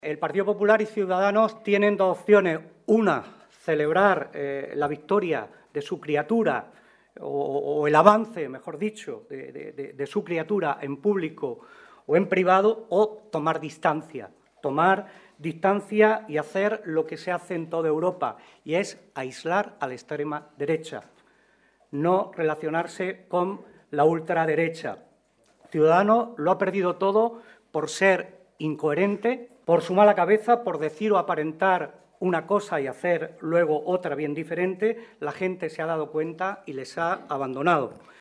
El Partido Popular y Ciudadanos tienen dos opciones. Una, celebrar la victoria de su criatura o el avance, mejor dicho, de su criatura en público o en privado, o tomar distancia y hacer lo que se hace en toda Europa, y es aislar a la extrema derecha, no relacionarse con la ultraderecha. Ciudadanos lo ha perdido todo por ser incoherente, por su mala cabeza, por decir o aparentar una cosa y hacer luego otra bien diferente. La gente se ha dado cuenta y les ha abandonado.